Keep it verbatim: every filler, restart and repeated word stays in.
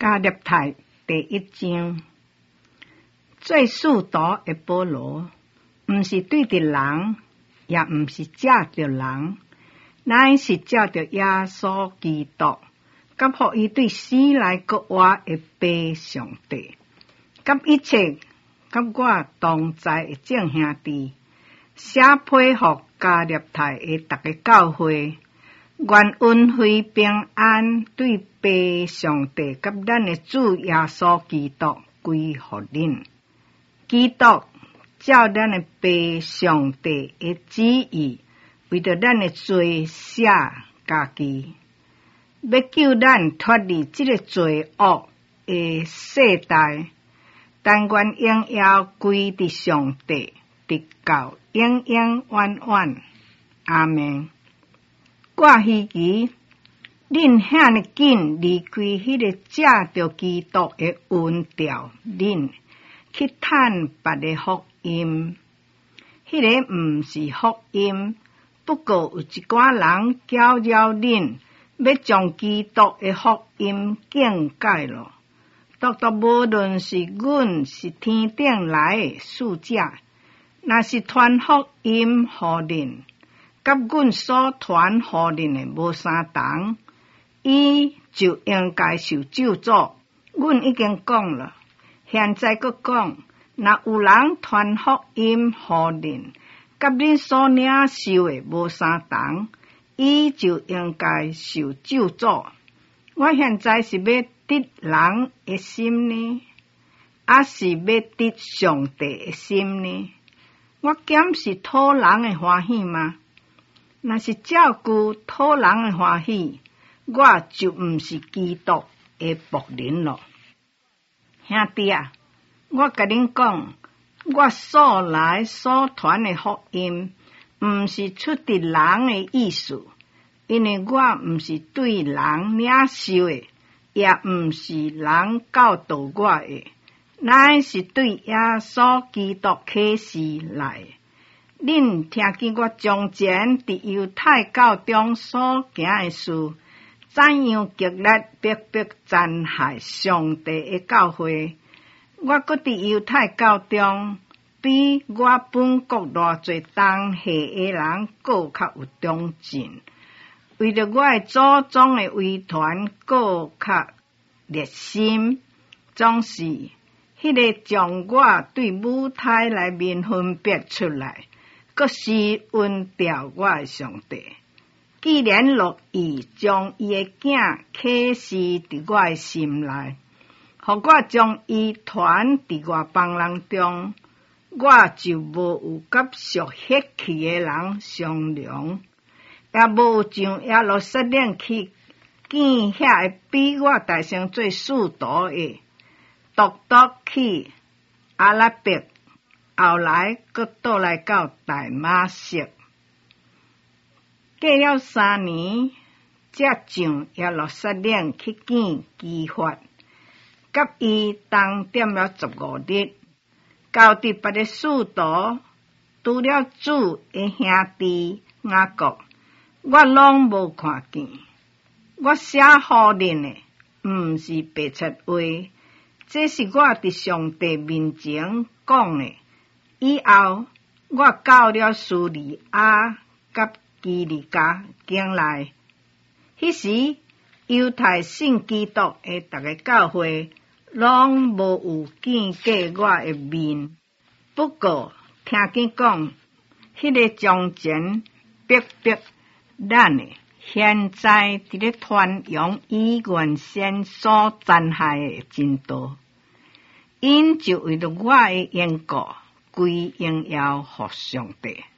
加勒泰第一章，做使徒的保罗，毋是对着人，也毋是借着人，乃是借着耶稣基督，甲互伊对死来搁活的父上帝，甲一切甲我同在的众兄弟，写批互加勒泰的逐个教会。愿恩惠平安对父上帝甲咱的主耶稣基督归互恁。基督照咱的父上帝的旨意，为着咱的罪写家己，要救咱脱离这个罪恶的世代。但愿荣耀归伫上帝，直到永永远远。阿们。我希奇，恁遐尼紧离开迄个借着基督的恩调，恁去趁别个福音。迄个毋是福音，不过有一寡人搅扰恁，要将基督的福音境界咯。独独无论是阮是天顶来的使者，若是传福音互恁，甲阮所传互恁的无相同，伊就应该受咒诅。阮已经讲了，现在阁讲，若有人传福音互恁，甲恁所领受的无相同，伊就应该受咒诅。我现在是要得人的心呢，还是要得上帝的心呢？我减是讨人的欢喜吗？若是照顾讨人的欢喜，我就毋是基督的仆人咯。兄弟啊，我甲恁讲，我所来所传的福音，毋是出伫人的意思，因为我毋是对人领受的，也毋是人教导我的，乃是对耶稣基督启示来的。恁听见我从前伫犹太教中所行的事，怎样极力逼迫残害上帝的教会？我搁伫犹太教中，比我本国偌侪同系的人搁较有忠贞，为着我的祖宗的遗传搁较热心，总是迄个将我对母胎内面分别出来，搁是恩调我的上帝。既然乐意将伊的囝启示伫我的心内，互我将伊传伫外邦人中，我就无有甲属血气的人相量，也无有像耶路撒冷去见遐个比我大声做使徒的，独独去阿拉伯，后来搁倒来到大马色。过了三年，才上耶路撒冷去见基法，甲伊同点了十五日，交伫别个使徒，除了主的兄弟雅各，我拢无看见。我写互恁的，毋是白切话，这是我伫上帝面前讲的。以后，我到了苏利亚甲基利家境内，迄时犹太信基督的逐个教会，拢无有见过我的面。不过听见讲，迄个从前逼迫咱的，现在伫咧传扬伊原先所残害的真道，因就为着我的缘故，归荣耀互上帝。